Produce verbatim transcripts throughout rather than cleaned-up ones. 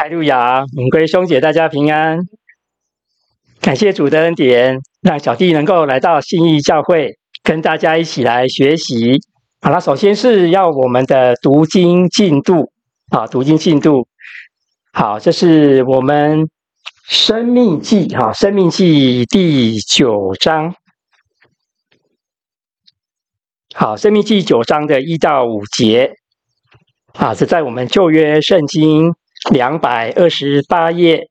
哈利路亚，我们各位兄姐大家平安。感谢主的恩典，让小弟能够来到信义教会，跟大家一起来学习。好了，首先是要我们的读经进度啊，读经进度。好，这是我们生命记哈，生命记第九章。好，生命记九章的一到五节啊，是在我们旧约圣经两百二十八页。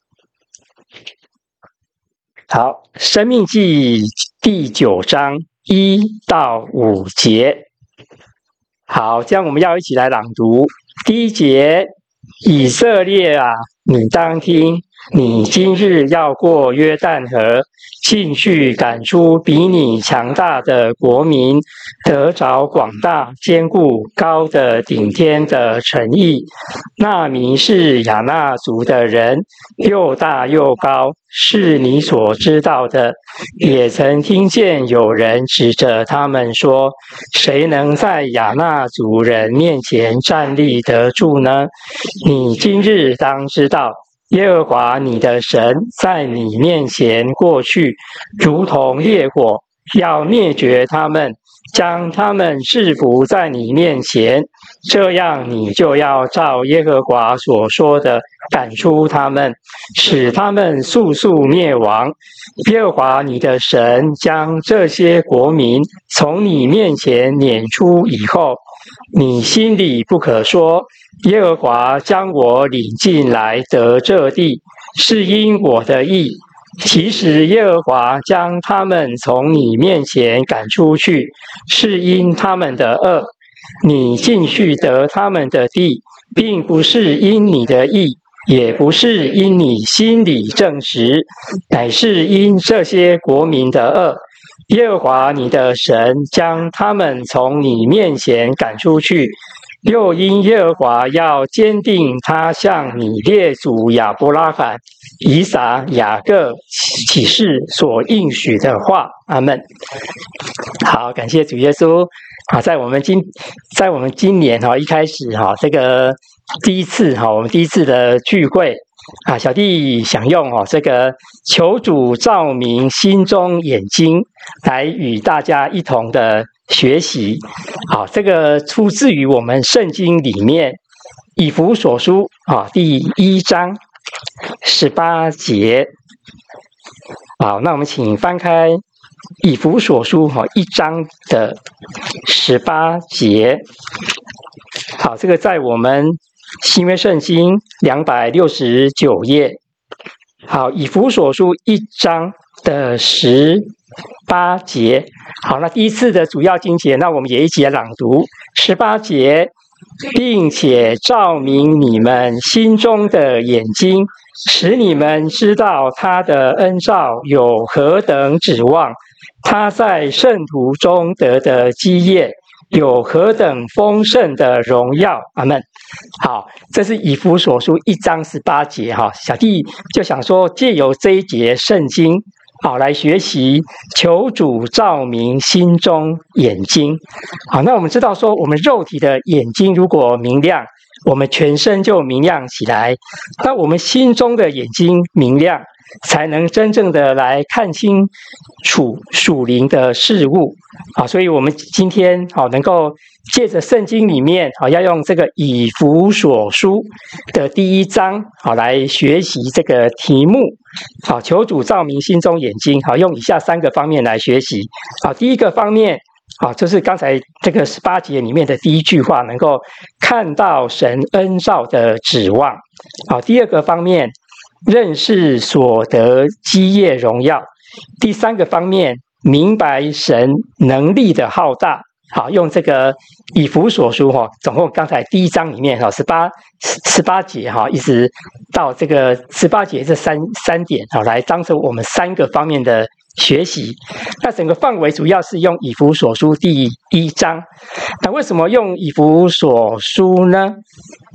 好，生命记第九章一到五节。好，这样我们要一起来朗读。第一节，以色列啊，你当听，你今日要过约旦河，进去赶出比你强大的国民，得着广大坚固高的顶天的城邑。那民是亚衲族的人，又大又高，是你所知道的。也曾听见有人指着他们说，谁能在亚衲族人面前站立得住呢？你今日当知道，耶和华你的神在你面前过去，如同烈火，要灭绝他们，将他们制服在你面前。这样你就要照耶和华所说的赶出他们，使他们速速灭亡。耶和华你的神将这些国民从你面前撵出以后，你心里不可说，耶和华将我领进来得这地，是因我的义。其实耶和华将他们从你面前赶出去，是因他们的恶。你进去得他们的地，并不是因你的义，也不是因你心里正直，乃是因这些国民的恶。耶和华你的神将他们从你面前赶出去，又因耶和华要坚定他向你列祖亚伯拉罕、以撒、雅各起誓所应许的话。阿们。好，感谢主耶稣。啊，在我们今在我们今年哈一开始哈这个第一次哈我们第一次的聚会啊，小弟想用哦这个求主照明心中眼睛，来与大家一同的学习。好，这个出自于我们圣经里面以弗所书啊第一章十八节。好，那我们请翻开以弗所书哈一章的十八节。好，这个在我们新约圣经两百六十九页。好，以弗所书一章的十八节。好，那第一次的主要经节，那我们也一起来朗读十八节，并且照明你们心中的眼睛，使你们知道他的恩召有何等指望，他在圣徒中得的基业有何等丰盛的荣耀。阿们。好，这是以弗所书一章十八节哈，小弟就想说，借由这一节圣经，好来学习，求主照明心中眼睛。好，那我们知道说，我们肉体的眼睛如果明亮，我们全身就明亮起来。那我们心中的眼睛明亮，才能真正的来看清楚属灵的事物。好，所以我们今天好能够借着圣经里面好要用这个以弗所书的第一章好来学习这个题目。好，求主照明心中眼睛。好，用以下三个方面来学习。好，第一个方面，好，就是刚才这个十八节里面的第一句话，能够看到神恩召的指望。好，第二个方面，认识所得基业荣耀。第三个方面，明白神能力的浩大。好，用这个以弗所书哈，总共刚才第一章里面哈十八十八节哈，一直到这个十八节这三三点好，来当成我们三个方面的学习。那整个范围主要是用以弗所书第一章。那为什么用以弗所书呢？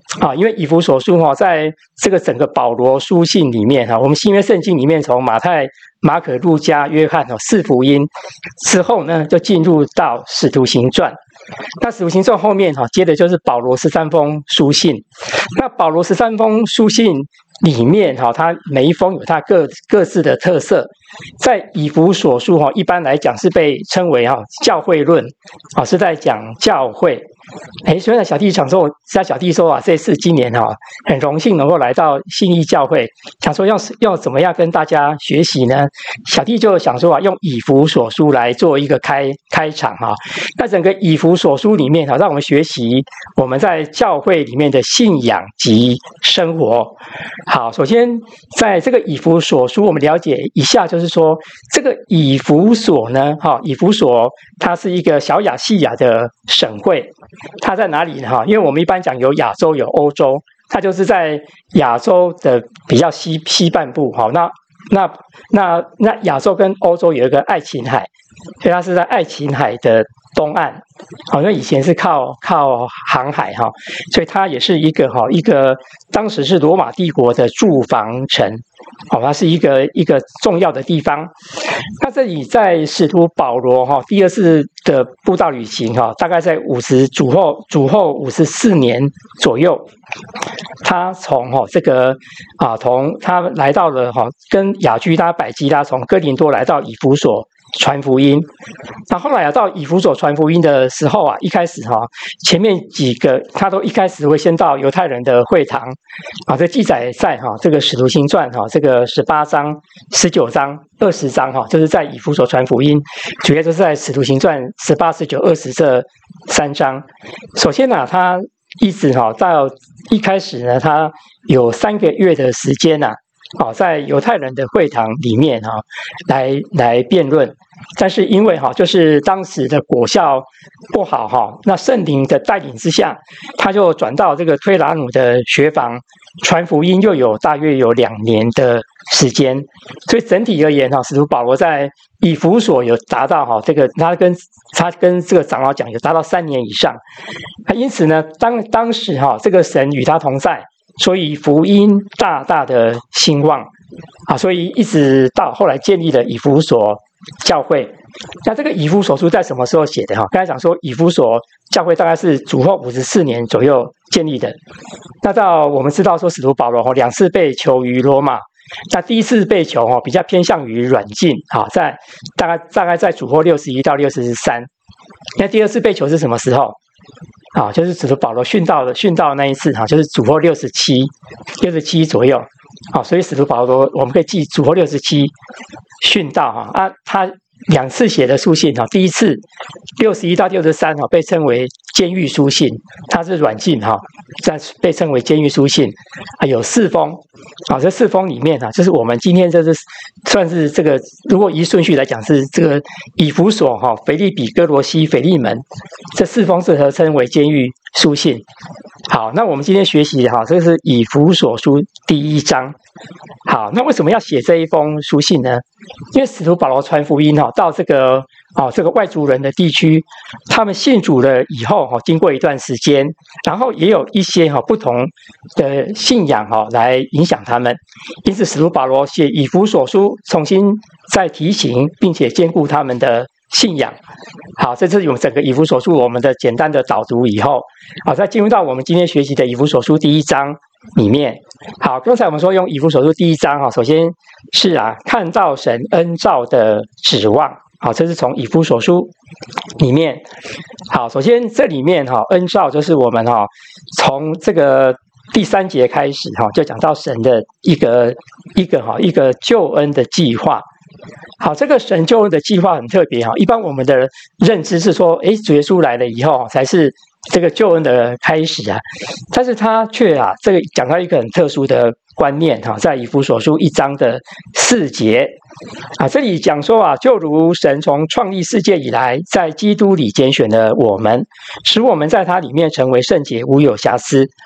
啊，因为以弗所书哈，在这个整个保罗书信里面哈，我们新约圣经里面从马太、马可、路加、约翰哈四福音之后呢，就进入到使徒行传。那使徒行传后面哈，接的就是保罗十三封书信。那保罗十三封书信里面哈，它每一封有它各各自的特色。在以弗所书哈，一般来讲是被称为哈教会论，啊是在讲教会。哎，所以呢，小弟想说，在小弟说啊，这次今年哈，很荣幸能够来到信义教会，想说要要怎么样跟大家学习呢？小弟就想说啊，用以弗所书来做一个开开场哈。那整个以弗所书里面哈，让我们学习我们在教会里面的信仰及生活。好，首先在这个以弗所书，我们了解一下，就是说这个以弗所呢，哈，以弗所它是一个小亚细亚的省会。它在哪里呢？哈，因为我们一般讲有亚洲有欧洲，它就是在亚洲的比较西西半部。哈，那那那那亚洲跟欧洲有一个爱琴海，所以它是在爱琴海的东岸。好，因为以前是靠靠航海哈，所以它也是一个哈一个当时是罗马帝国的驻防城。好，它是一个一个重要的地方。那这里在使徒保罗哈第二次的布道旅行哈，大概在五十主后主后五十四年左右，他从哈这个啊从他来到了哈跟雅居拉、百基拉从哥林多来到以弗所传福音。那后来啊到以弗所传福音的时候啊，一开始哈前面几个他都一开始会先到犹太人的会堂啊，这记载在哈这个使徒行传哈这个十八章、十九章、二十章哈，就是在以弗所传福音，主要就是在使徒行传十八、十九、二十这三章。首先呢、啊，他一直哈到一开始呢，他有三个月的时间呐、啊。好，在犹太人的会堂里面哈，来来辩论，但是因为哈，就是当时的果效不好哈，那圣灵的带领之下，他就转到这个推拿努的学房传福音，又有大约有两年的时间，所以整体而言哈，使徒保罗在以弗所有达到哈这个，他跟他跟这个长老讲有达到三年以上，那因此呢，当当时哈这个神与他同在。所以福音大大的兴旺啊，所以一直到后来建立了以弗所教会。那这个以弗所书在什么时候写的？哈，刚才讲说以弗所教会大概是主后五十四年左右建立的。那到我们知道说使徒保罗两次被囚于罗马，那第一次被囚哈比较偏向于软禁啊，在大概大概在主后六十一到六十三。那第二次被囚是什么时候？啊，就是使徒保罗殉道的殉道那一次哈，就是主后六十七、六十七左右。好，所以使徒保罗我们可以记主后六十七殉道哈啊，他两次写的书信哈，第一次六十一到六十三哈被称为监狱书信，它是软禁哈，在被称为监狱书信啊，有四封啊，这四封里面哈，就是我们今天这是算是这个，如果依顺序来讲是这个以弗所哈、腓立比、哥罗西、腓利门这四封是合称为监狱书信。好，那我们今天学习哈，这个是以弗所书第一章。好，那为什么要写这一封书信呢？因为使徒保罗传福音哈，到这个啊这个外族人的地区，他们信主了以后哈，经过一段时间，然后也有一些哈不同的信仰哈来影响他们，因此使徒保罗写以弗所书，重新再提醒并且兼顾他们的信仰。好，这是我们整个以弗所书我们的简单的导读以后，好，再进入到我们今天学习的以弗所书第一章里面。好，刚才我们说用以弗所书第一章哈，首先是啊看到神恩召的指望。好，这是从以弗所书里面。好，首先这里面哈恩召就是我们哈从这个第三节开始哈，就讲到神的一个一个哈一个救恩的计划。好，这个神救恩的计划很特别哈，一般我们的认知是说，诶，主耶稣来了以后才是这个救恩的开始啊，但是他却啊，这个讲到一个很特殊的观念哈，在以弗所书一章的四节啊，这里讲说啊，就如神从创立世界以来，在基督里拣选了我们，使我们在他里面成为圣洁，无有瑕疵。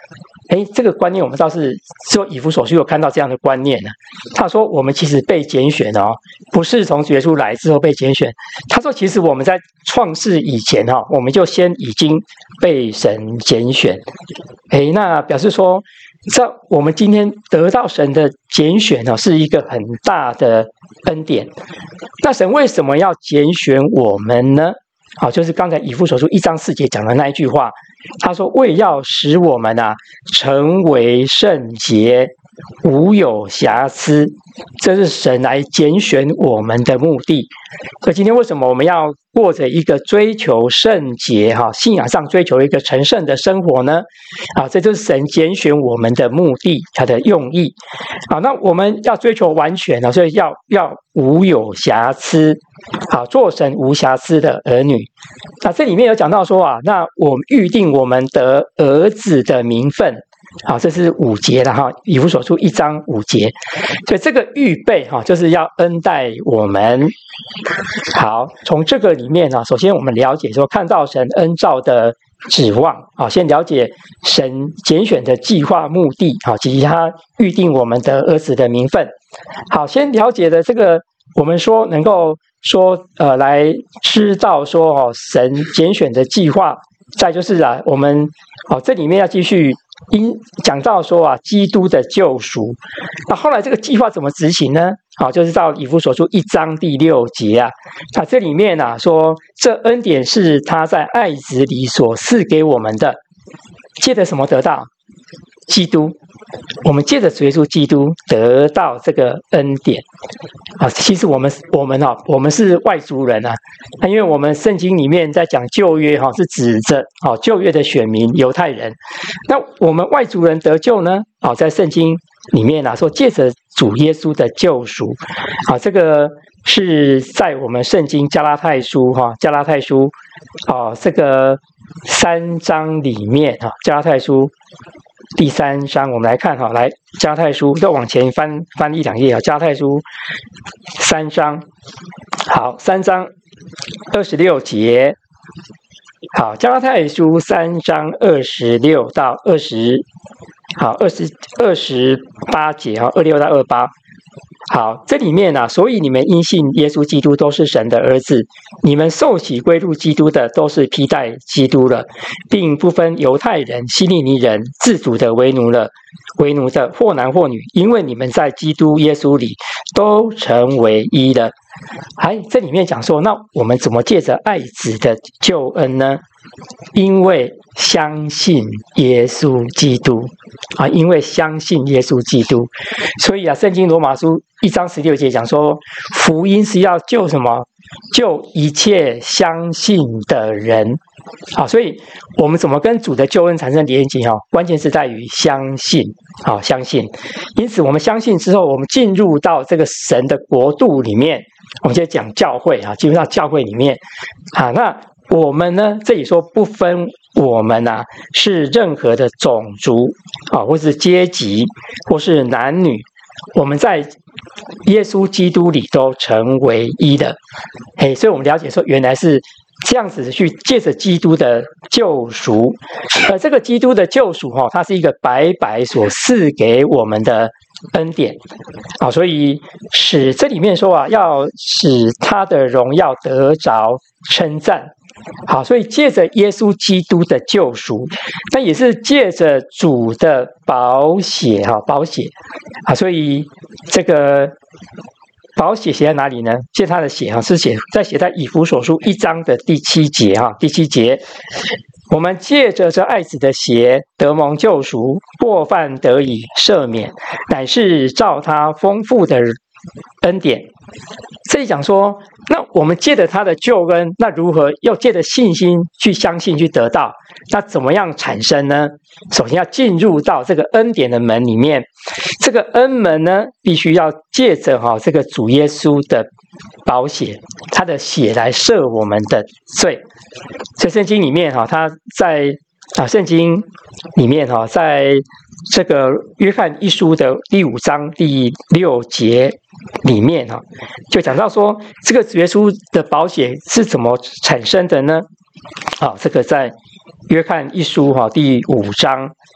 哎，这个观念我们倒是说以弗所书有看到这样的观念呢。他说我们其实被拣选哦，不是从主耶稣来之后被拣选。他说其实我们在创世以前哈、哦，我们就先已经被神拣选。哎，那表示说，这我们今天得到神的拣选哦，是一个很大的恩典。那神为什么要拣选我们呢？好，就是刚才以弗所书一章四节讲的那一句话，他说为要使我们啊成为圣洁，无有瑕疵，这是神来拣选我们的目的。所以今天为什么我们要过着一个追求圣洁哈，信仰上追求一个成圣的生活呢？啊，这就是神拣选我们的目的，他的用意。好，那我们要追求完全啊，所以要要无有瑕疵，好，做神无瑕疵的儿女。那这里面有讲到说啊，那我们预定我们得儿子的名分。好，这是五节了哈，以弗所书一章五节，所以这个预备哈，就是要恩待我们。好，从这个里面呢，首先我们了解说，看到神恩召的指望啊，先了解神拣选的计划目的啊，及其他预定我们的儿子的名分。好，先了解的这个，我们说能够说呃，来知道说哦，神拣选的计划。再就是啊，我们哦，这里面要继续因讲到说啊，基督的救赎。那后来这个计划怎么执行呢？好，就是到以弗所书一章第六节啊。那这里面啊说，这恩典是他在爱子里所赐给我们的，借着什么得到？基督，我们借着主耶稣基督得到这个恩典啊。其实我们我们啊，我们是外族人啊，因为我们圣经里面在讲旧约哈、啊，是指着啊旧约的选民犹太人。那我们外族人得救呢？啊，在圣经里面啊说，借着主耶稣的救赎啊，这个是在我们圣经加拉太书哈、啊，加拉太书啊这个三章里面哈、啊，加拉太书。第三章，我们来看哈，来加拉太书，再往前翻翻一两页啊。加拉太书三章，好，三章二十六节，好，加拉太书三章二十六到二十，好，二十二十八节哈，二六到二八。好，这里面啊，所以你们因信耶稣基督都是神的儿子，你们受洗归入基督的都是披戴基督了，并不分犹太人、希利尼人，自主的为奴了，为奴的或男或女，因为你们在基督耶稣里都成为一了。还这里面讲说，那我们怎么借着爱子的救恩呢？因为相信耶稣基督啊，因为相信耶稣基督，所以啊，圣经罗马书一章十六节讲说，福音是要救什么？救一切相信的人。好，所以我们怎么跟主的救恩产生连结？哈，关键是在于相信。好，相信。因此，我们相信之后，我们进入到这个神的国度里面，我们就讲教会啊，进入到教会里面啊，那。我们呢，这里说不分我们啊是任何的种族啊，或是阶级，或是男女，我们在耶稣基督里都成为一的。嘿，所以我们了解说，原来是这样子去借着基督的救赎，而这个基督的救赎哈、哦，它是一个白白所赐给我们的恩典啊，所以使这里面说啊，要使他的荣耀得着称赞。好，所以借着耶稣基督的救赎，那也是借着主的宝血哈，宝血啊，所以这个宝血写在哪里呢？借他的血哈，是写在写在以弗所书一章的第七节哈，第七节，我们借着这爱子的血得蒙救赎，过犯得以赦免，乃是照他丰富的恩典。这里讲说，那我们借着他的救恩，那如何又借着信心去相信去得到？那怎么样产生呢？首先要进入到这个恩典的门里面，这个恩门呢，必须要借着哈、哦、这个主耶稣的宝血，他的血来赦我们的罪。所以圣经里面哈、哦，他在啊圣经里面哈、哦，在这个约翰一书的第五章第六节里面哈、哦，就讲到说，这个主耶稣的宝血是怎么产生的呢？啊，这个在约翰一书哈第五章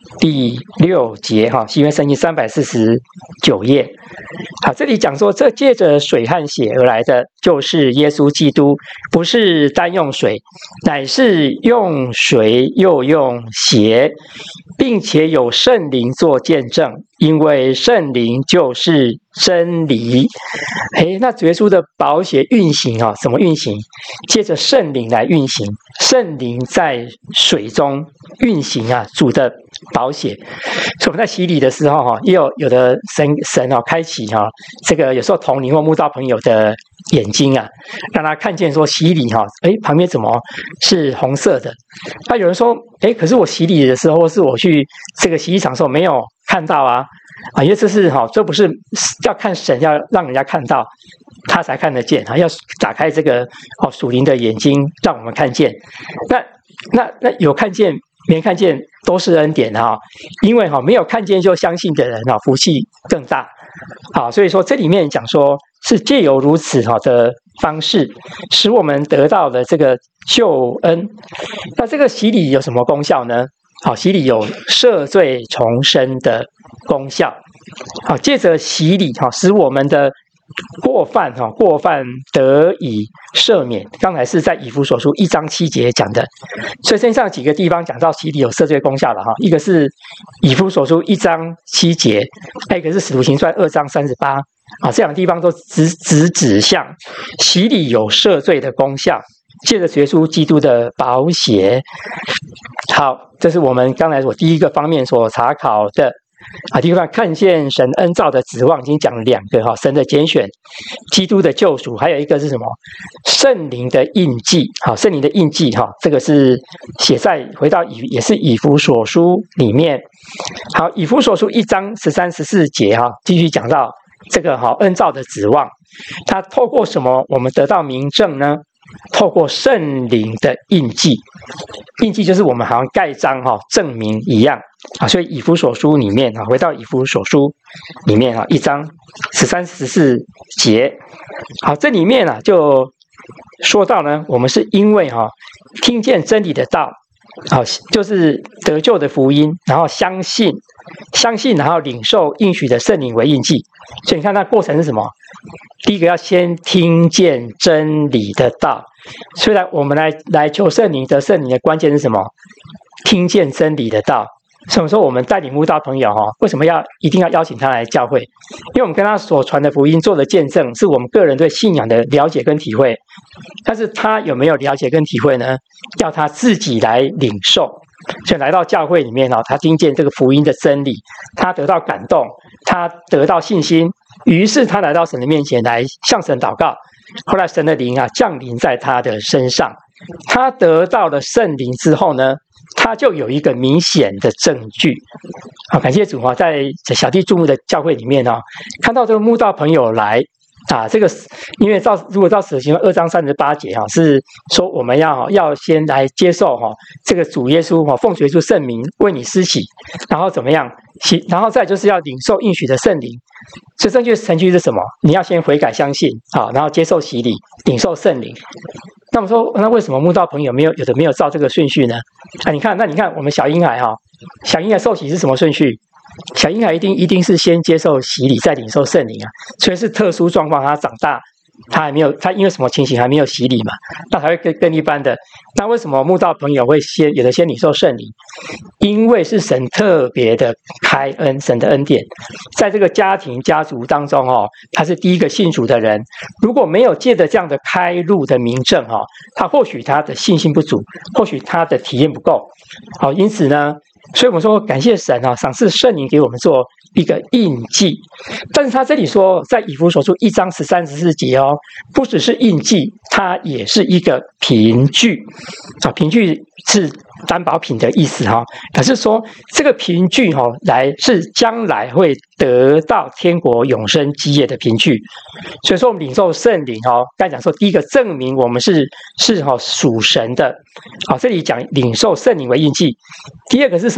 第六节哈，新约圣经三百四十九页。好，这里讲说，这借着水和血而来的，就是耶稣基督，不是单用水，乃是用水又用血，并且有圣灵做见证，因为圣灵就是真理。诶，那主耶稣的宝血运行啊，怎么运行？借着圣灵来运行，圣灵在水中运行啊，主的宝血。所以我们在洗礼的时候哈，也有有的神神哦开启哈，这个有时候同灵或慕道朋友的眼睛啊，让他看见说洗礼哈，诶，旁边怎么是红色的？那有人说，诶，可是我洗礼的时候，或是我去这个洗礼场的时候没有看到啊。啊，因为这是哈，这不是要看神，要让人家看到，他才看得见啊。要打开这个哦属灵的眼睛，让我们看见。那那那有看见没看见都是恩典哈，因为哈没有看见就相信的人啊，福气更大。好，所以说这里面讲说是借由如此哈的方式，使我们得到了这个救恩。那这个洗礼有什么功效呢？好，洗礼有赦罪重生的功效。好，借着洗礼哈，使我们的过犯哈过犯得以赦免。刚才是在以弗所书一章七节讲的，所以身上几个地方讲到洗礼有赦罪功效了哈。一个是以弗所书一章七节，还有一个是使徒行传二章三十八。啊，这两个地方都直直指向洗礼有赦罪的功效。借着耶稣基督的宝血。好，这是我们刚才我第一个方面所查考的啊。第一个看见神恩召的指望，已经讲了两个哈，神的拣选，基督的救赎，还有一个是什么？圣灵的印记。好，圣灵的印记哈，这个是写在回到以也是以弗所书里面。好，以弗所书一章十三十四节哈，继续讲到这个哈恩召的指望，他透过什么我们得到明证呢？透过圣灵的印记，印记就是我们好像盖章哈证明一样啊。所以以弗所书里面啊，回到以弗所书里面啊，一章十三十四节，好，这里面啊就说到呢，我们是因为哈听见真理的道，好，就是得救的福音，然后相信相信，然后领受应许的圣灵为印记。所以你看它过程是什么？第一个要先听见真理的道。虽然我们来来求圣灵得圣灵的关键是什么？听见真理的道。所以说我们带领慕道朋友哈，为什么要一定要邀请他来教会？因为我们跟他所传的福音做的见证，是我们个人对信仰的了解跟体会。但是他有没有了解跟体会呢？要他自己来领受。所以来到教会里面哦，他听见这个福音的真理，他得到感动，他得到信心，于是他来到神的面前来向神祷告。后来神的灵啊降临在他的身上，他得到了圣灵之后呢，他就有一个明显的证据。好，感谢主啊，在小弟注目的教会里面哦，看到这个慕道朋友来。啊，这个因为照如果照使徒行传二章三十八节哈，是说我们要要先来接受哈这个主耶稣哈奉主耶稣圣名为你施洗，然后怎么样？然后再就是要领受应许的圣灵。所以正确程序是什么？你要先悔改相信啊，然后接受洗礼，领受圣灵。那么说，那为什么慕道朋友没有有的没有照这个顺序呢？啊，你看，那你看我们小婴孩哈，小婴孩受洗是什么顺序？小婴孩一定一定是先接受洗礼，再领受圣灵啊，所以是特殊状况，他长大，他还没有，他因为什么情形还没有洗礼嘛，那才会跟跟一般的。那为什么慕道朋友会先有的先领受圣灵？因为是神特别的开恩，神的恩典，在这个家庭家族当中哦，他是第一个信主的人，如果没有借着这样的开路的明证哈，他或许他的信心不足，或许他的体验不够，好，因此呢。所以我们说感谢神啊，赏赐圣灵给我们做一个印记。但是他这里说，在以弗所书一章十三十四节哦，不只是印记，它也是一个凭据啊。凭据是担保品的意思哈，可是说这个凭据哈，来是将来会得到天国永生基业的凭据。所以说我们领受圣灵哈，刚才讲说第一个证明我们是是哈属神的，好，这里讲领受圣灵为印记。第二个是什么？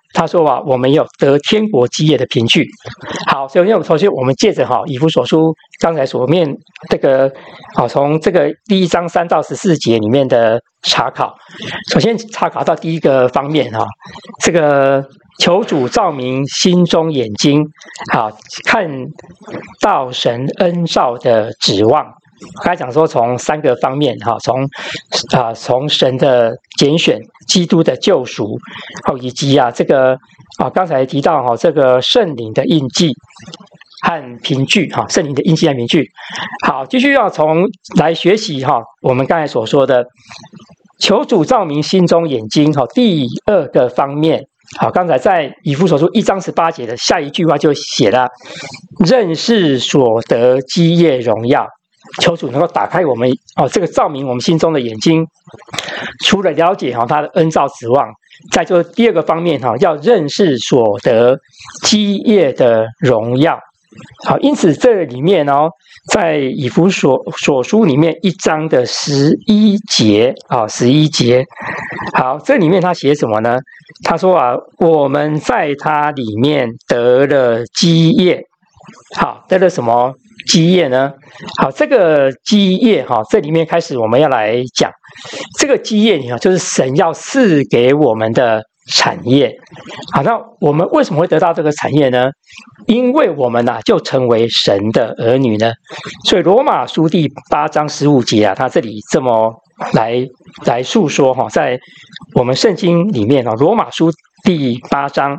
他说啊，我们有得天国基业的凭据。好，所以我们首先我们借着哈以弗所书刚才所面这个好从这个第一章三到十四节里面的查考，首先查考到第一个方面哈，这个求主照明心中眼睛，好看到神恩召的指望。刚才讲说从三个方面哈，从啊从神的拣选、基督的救赎，哦以及啊这个啊刚才提到哈这个圣灵的印记和凭据哈，圣灵的印记和凭据。好，继续要从来学习哈我们刚才所说的求主照明心中眼睛哈，第二个方面。好，刚才在以弗所书一章十八节的下一句话就写了认识所得基业荣耀。求主能够打开我们哦，这个照明我们心中的眼睛，除了了解哈他的恩召指望，再就第二个方面哈，要认识所得基业的荣耀。好，因此这里面哦，在以弗所所书里面一章的十一节啊，十一节，好，这里面他写什么呢？他说啊，我们在他里面得了基业，好，得了什么？基业呢？好，这个基业哈，这里面开始我们要来讲这个基业，你看，就是神要赐给我们的产业。好，那我们为什么会得到这个产业呢？因为我们啊，就成为神的儿女呢。所以罗马书第八章十五节啊，他这里这么来来述说哈，在我们圣经里面啊，罗马书第八章。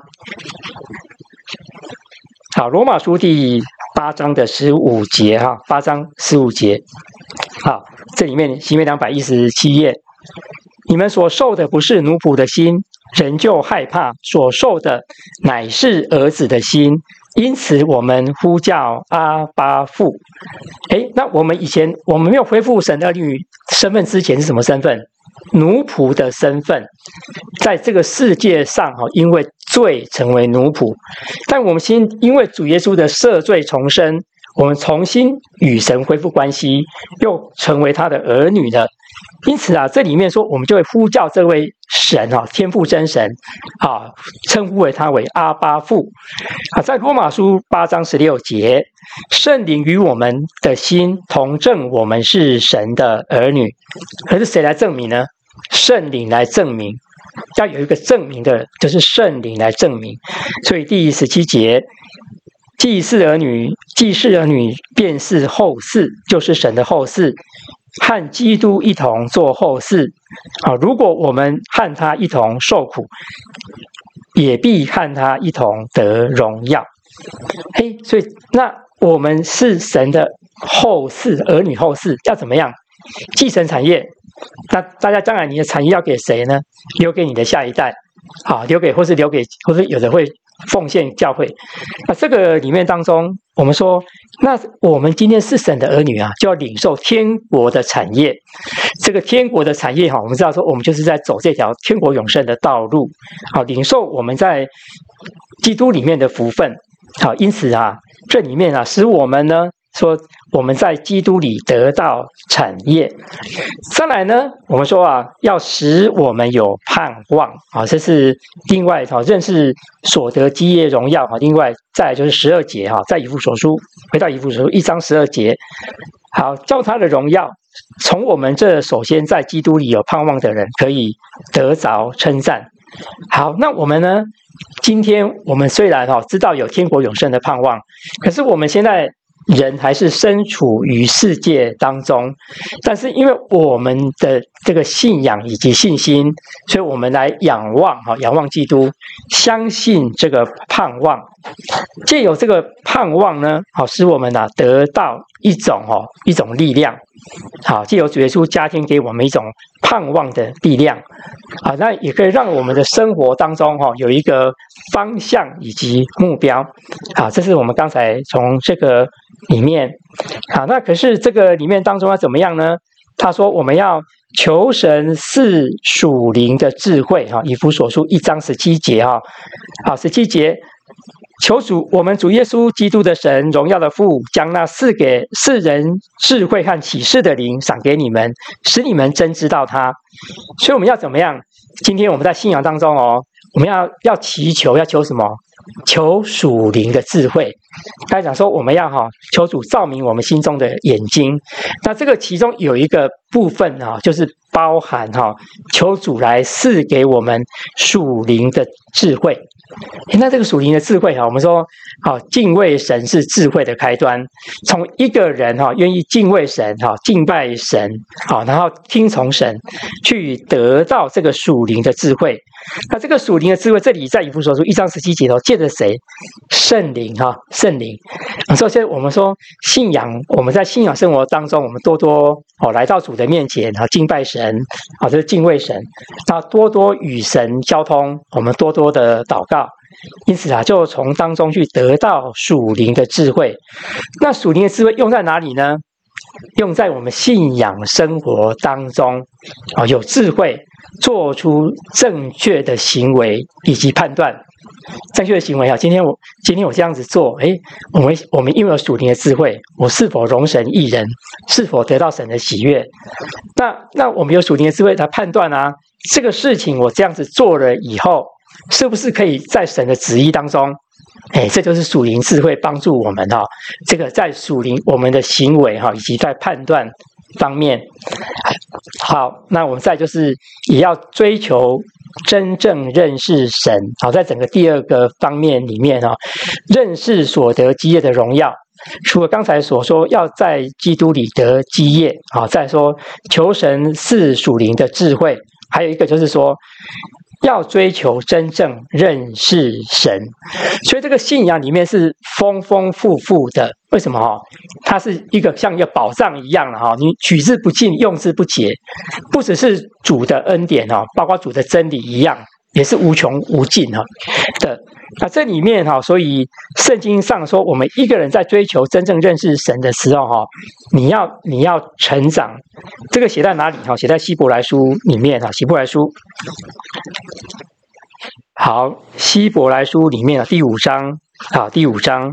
好，罗马书第八章的十五节哈，八章十五节。好，这里面新约两百一十七页，你们所受的不是奴仆的心，人就害怕；所受的乃是儿子的心，因此我们呼叫阿爸父。哎，那我们以前我们没有恢复神的儿女身份之前是什么身份？奴仆的身份，在这个世界上哈，因为罪成为奴仆，但我们新因为主耶稣的赦罪重生，我们重新与神恢复关系，又成为他的儿女了。因此啊，这里面说我们就会呼叫这位神啊，天父真神啊，称呼为他为阿爸父啊。在罗马书八章十六节，圣灵与我们的心同证，我们是神的儿女。可是谁来证明呢？圣灵来证明，要有一个证明的，就是圣灵来证明。所以第十七节，既是儿女，既是儿女，便是后嗣，就是神的后嗣。和基督一同做后嗣啊！如果我们和他一同受苦，也必和他一同得荣耀。嘿，所以那我们是神的后嗣，儿女后嗣要怎么样继承产业？那大家将来你的产业要给谁呢？留给你的下一代，好，留给或是留给，或是有的会奉献教会。那这个里面当中，我们说，那我们今天是神的儿女啊，就要领受天国的产业。这个天国的产业哈，我们知道说，我们就是在走这条天国永生的道路，好，领受我们在基督里面的福分。好，因此啊，这里面啊，使我们呢说我们在基督里得到产业。再来呢，我们说啊，要使我们有盼望啊，这是另外哈，认识所得基业荣耀啊。另外再来就是十二节哈，在以弗所书回到以弗所书一章十二节，好，叫他的荣耀从我们这首先在基督里有盼望的人可以得着称赞。好，那我们呢？今天我们虽然哈知道有天国永生的盼望，可是我们现在人还是身处于世界当中，但是因为我们的这个信仰以及信心，所以我们来仰望哈，仰望基督，相信这个盼望，藉由这个盼望呢，好使我们啊得到一种哈一种力量，好藉由主耶稣加添给我们一种盼望的力量，啊，那也可以让我们的生活当中哈有一个方向以及目标，好，这是我们刚才从这个里面，好，那可是这个里面当中要怎么样呢？他说我们要求神赐属灵的智慧哈，以弗所书一章十七节哈，好，十七节。求主，我们主耶稣基督的神，荣耀的父，将那赐给世人智慧和启示的灵赏给你们，使你们真知道他。所以我们要怎么样？今天我们在信仰当中哦， 我们要要祈求，要求什么？求属灵的智慧。刚才讲说，我们要哈求主照明我们心中的眼睛。那这个其中有一个部分哈，就是包含哈求主来赐给我们属灵的智慧。那这个属灵的智慧哈，我们说好，敬畏神是智慧的开端。从一个人哈愿意敬畏神哈，敬拜神好，然后听从神，去得到这个属灵的智慧。那这个属灵的智慧，这里在以弗所书一章十七节头，借着谁？圣灵哈，圣灵。所以我们说信仰，我们在信仰生活当中，我们多多哦来到主的面前啊，敬拜神啊，这是敬畏神。那多多与神交通，我们多多的祷告。因此啊，就从当中去得到属灵的智慧。那属灵的智慧用在哪里呢？用在我们信仰生活当中啊，有智慧做出正确的行为以及判断。正确的行为啊，今天我今天我这样子做，诶，我们我们因为有属灵的智慧，我是否容神益人，是否得到神的喜悦？那那我们有属灵的智慧来判断啊，这个事情我这样子做了以后，是不是可以在神的旨意当中？哎，这就是属灵智慧帮助我们哈、哦，这个在属灵我们的行为哈、哦，以及在判断方面。好，那我们再就是也要追求真正认识神。好，在整个第二个方面里面哈、哦，认识所得基业的荣耀。除了刚才所说要在基督里得基业，好，再说求神赐属灵的智慧，还有一个就是说。要追求真正认识神，所以这个信仰里面是丰丰富富的。为什么？它是一个像一个宝藏一样的，你取之不尽，用之不竭。不只是主的恩典，包括主的真理一样，也是无穷无尽的。那这里面，所以圣经上说，我们一个人在追求真正认识神的时候，你要你要成长。这个写在哪里？写在希伯来书里面。希伯来书，好，希伯来书里面第五章，好，第五章，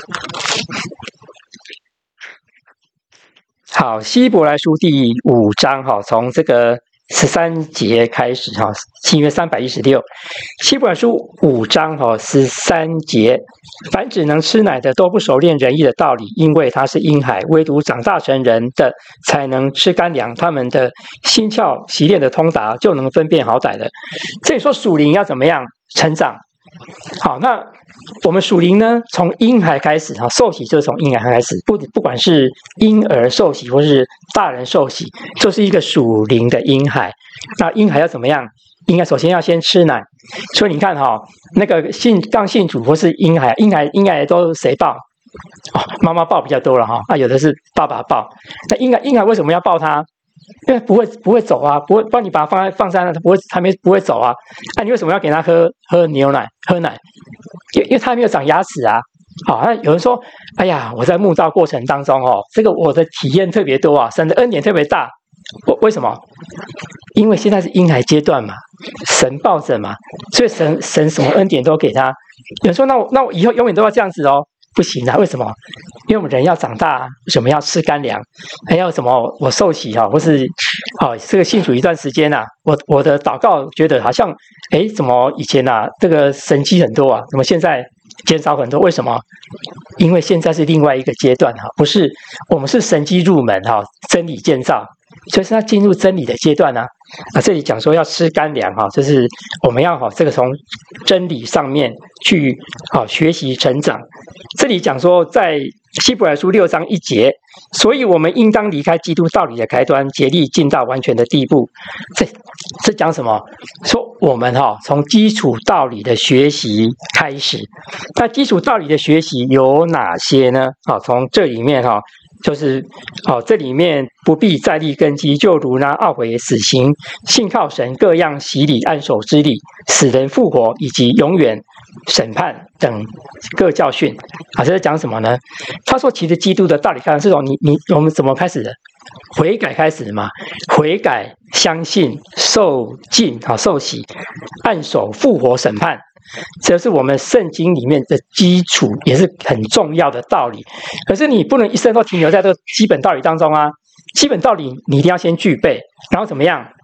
好，希伯来书第五章，好，从这个十三节开始哈，新约三百一十六，希伯来书五章哈十三节，凡只能吃奶的都不熟练仁义的道理，因为他是婴孩，唯独长大成人的才能吃干粮，他们的心窍习练的通达，就能分辨好歹了。这里说属灵要怎么样成长？好，那我们属灵呢，从婴孩开始哈，受洗就是从婴孩开始，不不管是婴儿受洗或是大人受洗，就是一个属灵的婴孩。那婴孩要怎么样？婴孩首先要先吃奶，所以你看哈，那个信刚信主或是婴孩，婴孩婴孩都谁抱？哦，妈妈抱比较多了哈，啊，有的是爸爸抱。那婴孩婴孩为什么要抱他？因为不会不会走啊，不会，不然你把它放在放山了，它不会还没不会走啊。那、啊、你为什么要给他喝喝牛奶喝奶？因为因为他没有长牙齿啊。好、哦，那有人说，哎呀，我在慕道过程当中哦，这个我的体验特别多啊，神的恩典特别大。为为什么？因为现在是婴孩阶段嘛，神抱着嘛，所以神神什么恩典都给他。有人说，那我那我以后永远都要这样子哦。不行啊，为什么？因为我们人要长大，为什么要吃干粮？还要什么？我受洗哈，或是哦，这个信主一段时间啊，我我的祷告觉得好像，哎，怎么以前啊，这个神迹很多啊，怎么现在减少很多？为什么？因为现在是另外一个阶段哈，不是我们是神迹入门哈，真理建造，所以是要进入真理的阶段呢、啊。啊，这里讲说要吃干粮哈，就是我们要哈这个从真理上面去啊学习成长。这里讲说在希伯来书六章一节，所以我们应当离开基督道理的开端，竭力进到完全的地步。这这讲什么？说我们哈从基础道理的学习开始。那基础道理的学习有哪些呢？啊，从这里面哈。就是哦，这里面不必再立根基，就如那懊悔死刑、信靠神各样洗礼、按手之礼、死人复活以及永远审判等各教训。啊，这是讲什么呢？他说，其实基督的道理看是从你你我们怎么开始的？悔改开始的嘛，悔改、相信、受浸啊、受洗、按手、复活、审判。这是我们圣经里面的基础，也是很重要的道理。可是你不能一生都停留在这个基本道理当中啊！基本道理你一定要先具备，然后怎么样？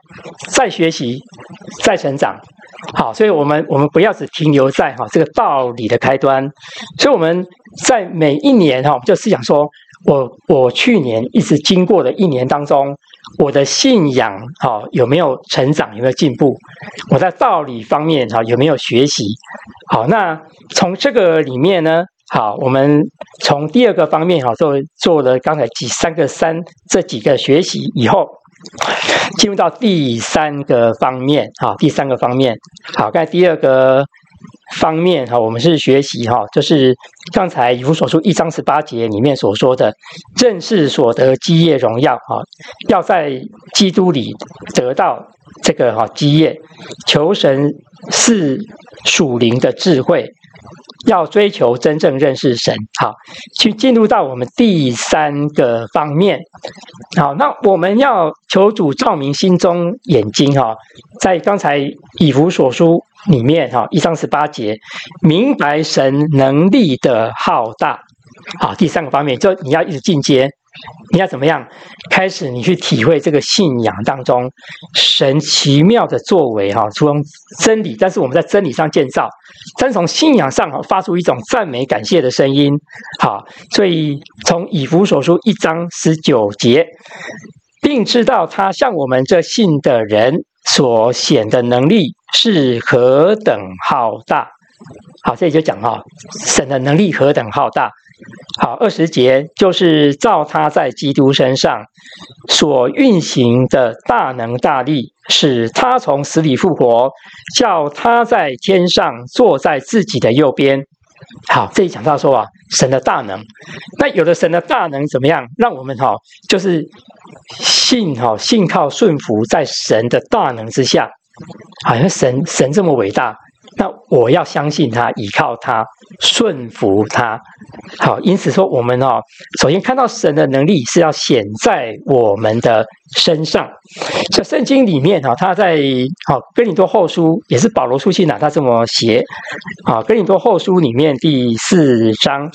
再学习，再成长。好，所以我们我们不要只停留在哈这个道理的开端，所以我们在每一年哈，我们就思想说，我我去年一直经过的一年当中，我的信仰哈有没有成长，有没有进步？我在道理方面哈有没有学习？好，那从这个里面呢，好，我们从第二个方面哈做做了刚才几三个三这几个学习以后。进入到第三个方面，好，第三个方面，好，刚才第二个方面，哈，我们是学习哈，就是刚才以弗所书一章十八节里面所说的，正是所得基业荣耀，哈，要在基督里得到这个哈基业，求神是属灵的智慧。要追求真正认识神，好，去进入到我们第三个方面，好，那我们要求主照明心中眼睛，哈，在刚才以弗所书里面，哈，一章十八节，明白神能力的浩大，好，第三个方面就你要一直进阶。你要怎么样？开始你去体会这个信仰当中神奇妙的作为哈，从真理，但是我们在真理上建造，但是从信仰上发出一种赞美感谢的声音。好，所以从以弗所书一章十九节，并知道他向我们这信的人所显的能力是何等浩大。好，这里就讲哈，神的能力何等浩大。好，二十节就是照他在基督身上所运行的大能大力，使他从死里复活，叫他在天上坐在自己的右边。好，这里讲到说啊，神的大能，那有了神的大能怎么样？让我们哈、哦，就是信哈、哦，信靠顺服在神的大能之下。好像神神这么伟大。那我要相信他，依靠他，顺服他。好，因此说我们哦，首先看到神的能力是要显在我们的身上。这圣经里面哈，他在好哥林多后书也是保罗书信啊，他这么写。好，哥林多后书里面第四章。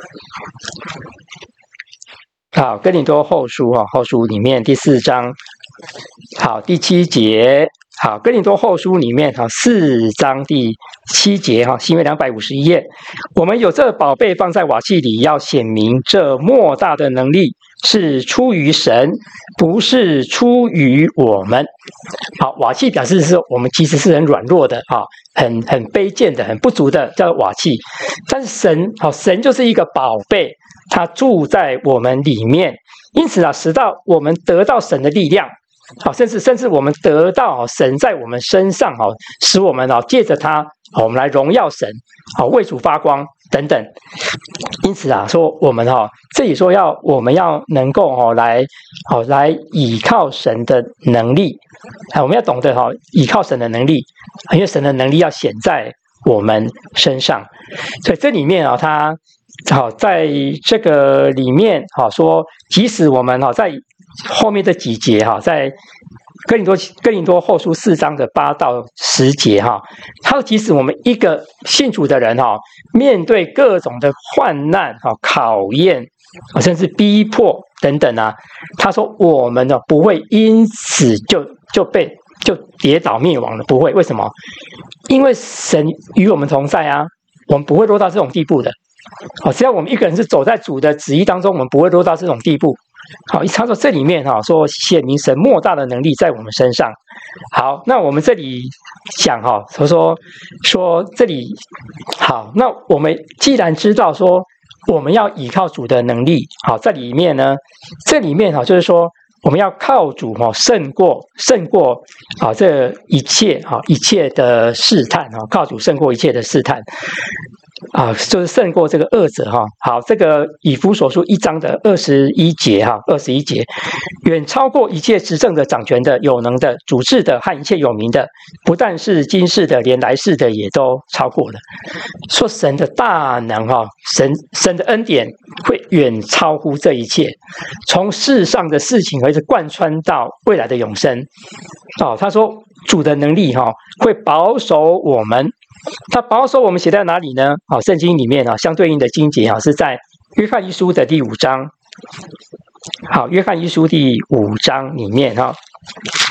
好，哥林多后书哈，后书里面第四章。好，第七节。好，哥林多后书里面哈四章第七节哈，新约两百五十一页，我们有这宝贝放在瓦器里，要显明这莫大的能力是出于神，不是出于我们。好，瓦器表示是我们其实是很软弱的啊，很很卑贱的，很不足的，叫瓦器。但是神好，神就是一个宝贝，它住在我们里面，因此啊，使到我们得到神的力量。好，甚至甚至我们得到神在我们身上，好，使我们哦借着他，好，我们来荣耀神，好，为主发光等等。因此啊，说我们哈，这里说要我们要能够哈来，好来倚靠神的能力，啊，我们要懂得哈倚靠神的能力，因为神的能力要显在我们身上。所以这里面啊，他好在这个里面好说，即使我们哈在后面这几节哈，在哥林多哥林多后书四章的八到十节哈，他说即使我们一个信主的人哈，面对各种的患难哈、考验，甚至逼迫等等啊，他说我们呢不会因此就就被就跌倒灭亡了，不会。为什么？因为神与我们同在啊，我们不会落到这种地步的。好，只要我们一个人是走在主的旨意当中，我们不会落到这种地步。好，他说这里面哈说显明神莫大的能力在我们身上。好，那我们这里讲哈，他说说这里好，那我们既然知道说我们要依靠主的能力，好，在里面呢，这里面哈就是说我们要靠主哈胜过胜过啊这一切哈一切的试探哈，靠主胜过一切的试探。啊，就是胜过这个恶者哈。好，这个以弗所书一章的二十一节哈，二十一节，远超过一切执政的、掌权的、有能的、主治的和一切有名的，不但是今世的，连来世的也都超过了。说神的大能哈，神神的恩典会远超乎这一切，从世上的事情一直贯穿到未来的永生。哦，他说主的能力哈会保守我们。他保守我们写在哪里呢？好，圣经里面啊，相对应的经节啊，是在约翰一书的第五章。好，约翰一书第五章里面哈，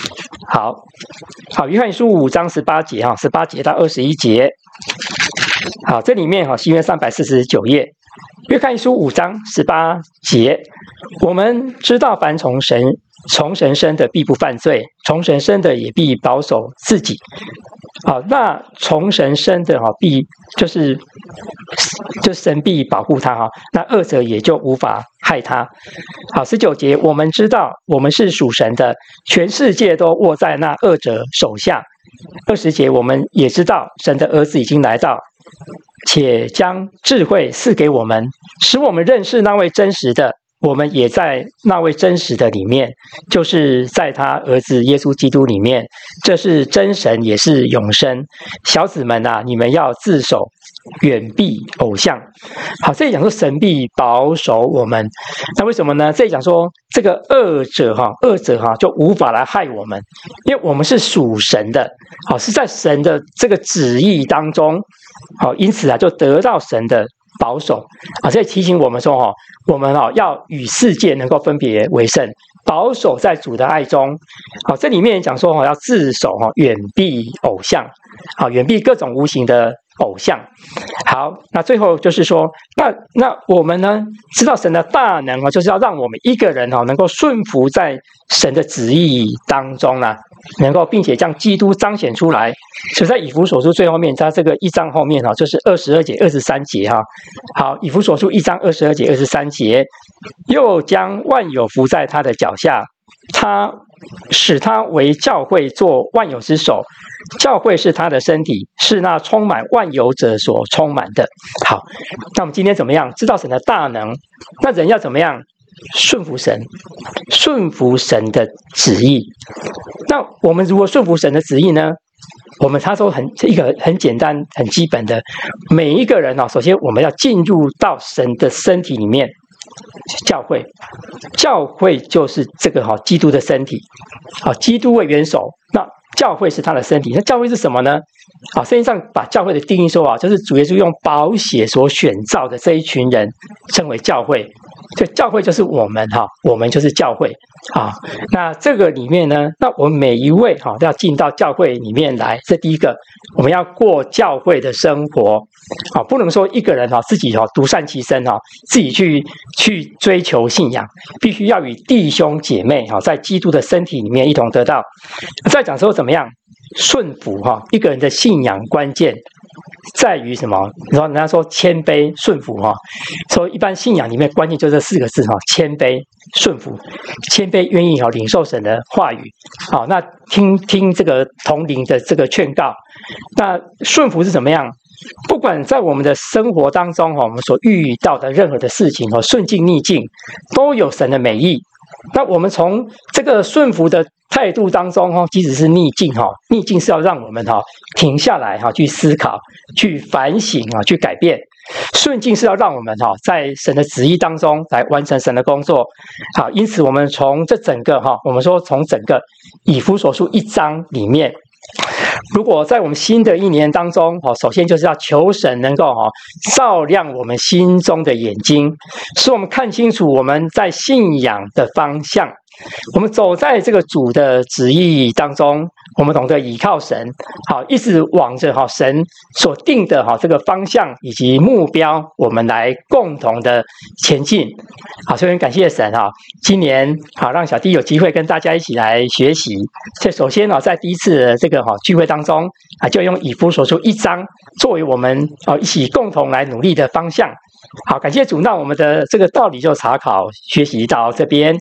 好，好，约翰一书五章十八节哈，十八节到二十一节。好，这里面哈，新约三百四十九页，约翰一书五章十八节，我们知道凡从神从神生的必不犯罪，从神生的也必保守自己。好，那从神生的哈，必就是就神必保护他哈，那恶者也就无法害他。好，十九节，我们知道我们是属神的，全世界都握在那恶者手下。二十节，我们也知道神的儿子已经来到，且将智慧赐给我们，使我们认识那位真实的。我们也在那位真实的里面，就是在他儿子耶稣基督里面，这是真神，也是永生。小子们啊，你们要自守，远避偶像。好，这里讲说神必保守我们，那为什么呢？这里讲说这个恶者哈，恶者哈就无法来害我们，因为我们是属神的，好，是在神的这个旨意当中，好，因此啊就得到神的保守啊，所以提醒我们说哈，我们啊要与世界能够分别为圣，保守在主的爱中。好，这里面讲说哈，要自守哈，远避偶像，好，远避各种无形的偶像。好，那最后就是说，那那我们呢，知道神的大能啊，就是要让我们一个人哈，能够顺服在神的旨意当中啊，能够并且将基督彰显出来。所以在以弗所书最后面，它这个一章后面哈，就是二十二节、二十三节哈。好，以弗所书一章二十二节、二十三节，又将万有伏在他的脚下，他使他为教会做万有之首。教会是他的身体，是那充满万有者所充满的。好，那我们今天怎么样？知道神的大能，那人要怎么样？顺服神，顺服神的旨意。那我们如果顺服神的旨意呢？我们他说很一个很简单、很基本的，每一个人啊，首先我们要进入到神的身体里面，教会，教会就是这个哈基督的身体，好，基督为元首，那教会是他的身体。那教会是什么呢？好，圣经上把教会的定义说啊，就是主耶稣用宝血所选造的这一群人称为教会。所以教会就是我们哈，我们就是教会啊。那这个里面呢，那我们每一位哈都要进到教会里面来。这第一个，我们要过教会的生活啊，不能说一个人哈自己哈独善其身哈，自己去去追求信仰，必须要与弟兄姐妹哈在基督的身体里面一同得到。再讲说怎么样顺服哈，一个人的信仰关键在于什么？你说人家说谦卑顺服哈，说一般信仰里面关键就这四个字哈，谦卑顺服，谦卑愿意哈领受神的话语，好，那听听这个同灵的这个劝告，那顺服是怎么样？不管在我们的生活当中哈，我们所遇到的任何的事情哈，顺境逆境都有神的美意。那我们从这个顺服的态度当中哈，即使是逆境哈，逆境是要让我们哈停下来哈，去思考、去反省啊、去改变；顺境是要让我们哈在神的旨意当中来完成神的工作。好，因此我们从这整个哈，我们说从整个以弗所书一章里面。如果在我们新的一年当中，首先就是要求神能够照亮我们心中的眼睛，使我们看清楚我们在信仰的方向。我们走在这个主的旨意当中，我们懂得倚靠神，好，一直往着哈神所定的哈这个方向以及目标，我们来共同的前进。好，所以很感谢神哈，今年好让小弟有机会跟大家一起来学习。所以首先呢，在第一次的这个哈聚会当中啊，就用以弗所书一章作为我们啊一起共同来努力的方向。好，感谢主，那我们的这个道理就查考学习到这边。